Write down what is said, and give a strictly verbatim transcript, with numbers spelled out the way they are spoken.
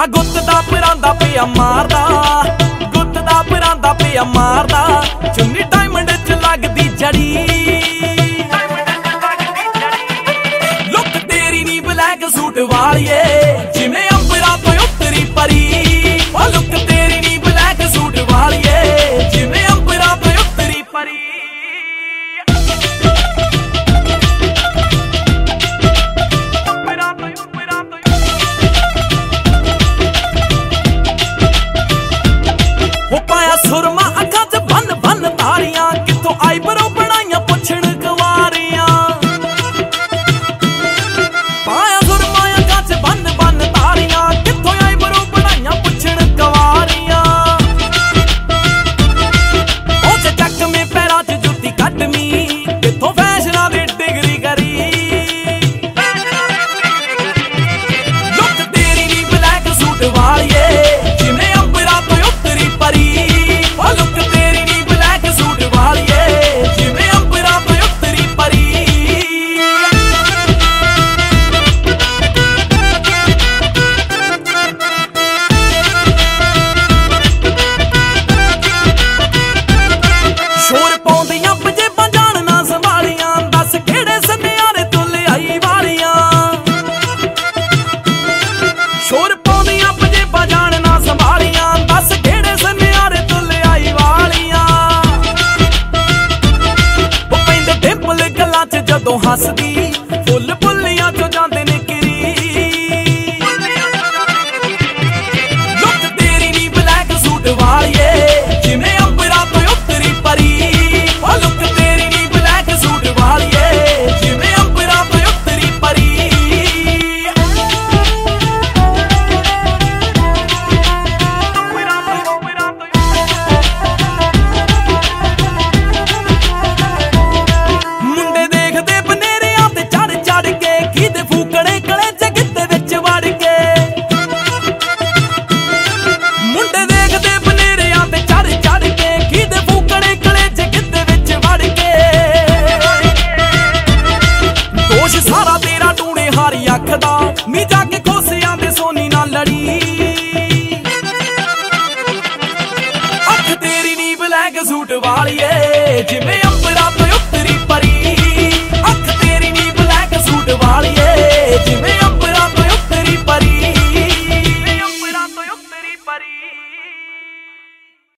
ਆ ਗੁੱਤ ਦਾ ਪਰਾਂਦਾ ਪਿਆ ਮਾਰਦਾ, ਗੁੱਤ ਦਾ ਪਰਾਂਦਾ ਪਿਆ ਮਾਰਦਾ, ਚੁੰਨੀ ਡਾਇਮੰਡ ਚ ਲੱਗਦੀ ਜੜੀ। ਲੁੱਕ ਤੇਰੀ ਨੀ ਬਲੈਕ ਸੂਟ ਵਾਲੀਏ, ਜਿਵੇਂ ਅੰਬਰਾਂ ਤੋਂ ਉਤਰੀ ਪਰੀ। ਆ ਲੁੱਕ ਤੇਰੀ ਨੀ ਬਲੈਕ ਸੂਟ ਵਾਲੀਏ, ਜਿਵੇਂ ਅੰਬਰਾਂ ਤੋਂ ਉਤਰੀ ਪਰੀ। ਸੁਰਮਾ ਅੱਖਾਂ ਚ ਬੰਨ ਬੰਨ ਤਾਰੀਆਂ, ਕਿੱਥੋਂ ਆਈਬਰੋ ਬਣਾਈਆਂ ਪੁੱਛਣ ਕੁਵਾਰੀਆਂ। ਪਾਇਆ ਸੁਰਮਾ ਅੱਖਾਂ ਚ ਬੰਨ ਬੰਨ ਤਾਰੀਆਂ, ਕਿੱਥੋਂ ਆਈਬਰੋ ਬਣਾਈਆਂ ਪੁੱਛਣ ਕੁਵਾਰੀਆਂ। ਉਹ ਚ ਚੱਕਵੇਂ ਪੈਰਾਂ ਚ ਜੁੱਤੀ ਕੱਢਵੀਂ, ਕਿੱਥੋਂ ਫੈਸ਼ਨਾਂ ਦੀ ਡਿਗਰੀ ਕਰੀ। ਲੁੱਕ ਤੇਰੀ ਨੀ ਬਲੈਕ ਸੂਟ ਵਾਲੀਏ, ਜਿਵੇਂ ਅੰਬਰਾਂ ਤੋਂ ਉਤਰੀ ਪਰੀ। ਸ਼ੋਰ ਪਾਉਂਦੀਆਂ ਪੰਜੇਬਾਂ ਜਾਣ ਨਾ ਸੰਭਾਲੀਆਂ, ਦੱਸ ਕਿਹੜੇ ਸੁਨਿਆਰੇ ਤੂੰ ਲਿਆਈ ਵਾਲੀਆਂ। ਉਹ ਪੈਂਦੇ ਡਿੰਪਲ ਗੱਲਾਂ ਚ ਜਦੋਂ ਹੱਸਦੀ, ਫੁੱਲ ਬੁੱਲੀਆਂ ਚੋਂ ਜਾਂਦੇ ਨੇ ਕਿਰੀ। ਲੁੱਕ ਤੇਰੀ ਨੀ ਬਲੈਕ ਸੂਟ ਵਾਲੀਏ, ਜਿਵੇਂ ਅੰਬਰਾਂ ਤੋਂ ਉਤਰੀ ਪਰੀ। ਉਹ ਲੁੱਕ ਤੇਰੀ ਨੀ ਬਲੈਕ ਸੂਟ ਵਾਲੀਏ, ਜਿਵੇਂ ਅੰਬਰਾਂ ਤੋਂ ਉਤਰੀ ਪਰੀ। ਨੀ ਜਾ ਕੇ ਖੋਸਿਆਂ ਦੇ ਸੋਨੀ ਨਾਲ ਲੜੀ। ਅੱਖ ਤੇਰੀ ਨੀ ਬਲੈਕ ਸੂਟ ਵਾਲੀਏ, ਜਿਵੇਂ ਅੰਬਰਾਂ ਤੋਂ